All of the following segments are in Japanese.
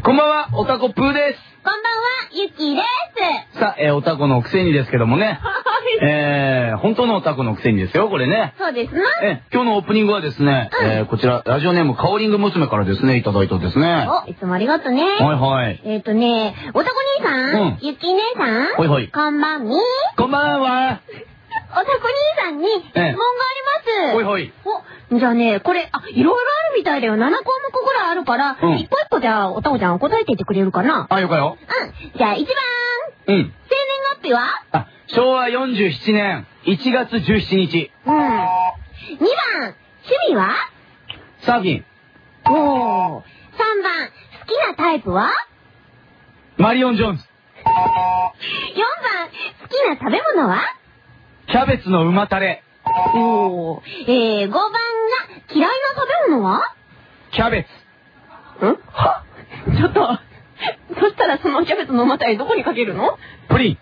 こんばんは、おたこぷーです。 こんばんは、ゆきです。 さあ、おたこのくせにですけどもね。本当のおたこのくせにですよ、これね。 そうですな。 今日のオープニングはですね、こちら、ラジオネーム、カオリング娘。からですね、いただいたですね。 お、いつもありがとね。 はいはい。 おたこ兄さん、ゆき姉さん、 はいはい。 こんばんみ。 こんばんは。 おたこ兄さんに質問があります。 はいはい。 じゃあね、これ、いろいろあるみたいだよ。7項目ぐらいあるから、一個一個じゃあ、おたこちゃん答えていってくれるかな？ よかよ。 じゃあ、1番。生年月日は？ 昭和47年1月17日。 2番。趣味は？ サーフィン。 3番。好きなタイプは？ マリオン・ジョーンズ。 4番。好きな食べ物は？ キャベツのうまタレ。 5番が嫌いな食べ物は？ キャベツ。 ちょっと、そしたらそのキャベツのうまタレどこにかけるの？ プリン。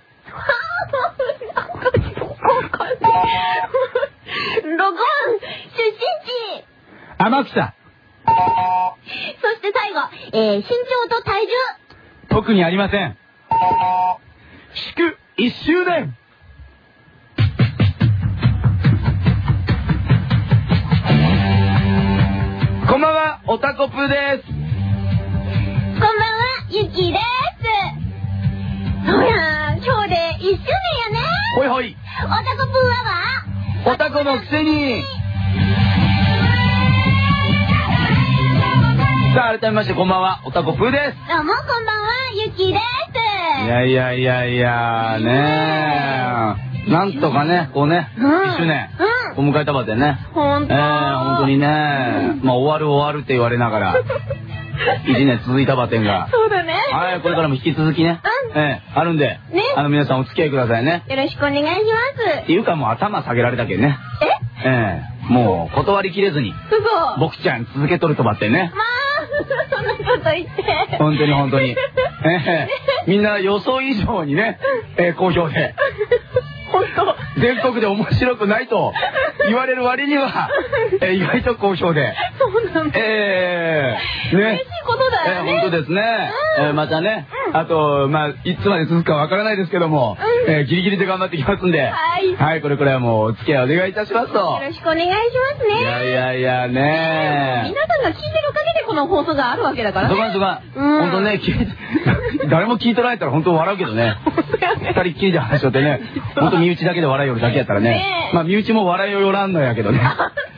6番、出身地。 天草。 そして最後、身長と体重。 特にありません。祝1周年。こんばんは、おたこぷーです。 こんばんは、ゆきです。ほら、今日で1周年やね。 ほいほい。 おたこぷーはおたこのくせに。さあ、改めましてこんばんは、おたこぷーです。 どうもこんばんは、ゆきです。 いやねなんとかね、こうね、1周年を迎えたばでね。本当にね、終わるって言われながら1年続いたばてんが。 そうだね。 はい、これからも引き続きね、あるんで、皆さんお付き合いくださいね。 よろしくお願いします。 っていうかもう頭下げられたけんね。もう断りきれずに、僕ちゃん続けとるとばってね。 そんなこと言って。 本当に。みんな予想以上にね、好評で。全国で面白くないと言われる割には、意外と好評で。 そうなんだ。嬉しいことだよね。 本当ですね。またね、あと、いつまで続くかわからないですけども、ギリギリで頑張ってきますんで、はい、これくらいはもうお付き合いお願いいたしますと。 よろしくお願いしますね。 ね。 皆さんが聞いてるおかげでこの放送があるわけだからね。 そうか。本当ね、誰も聞いてないったら本当笑うけどね。二人っきりで話しとってね、本当身内だけで笑いよるだけやったらね。身内も笑いをよらんのやけどね。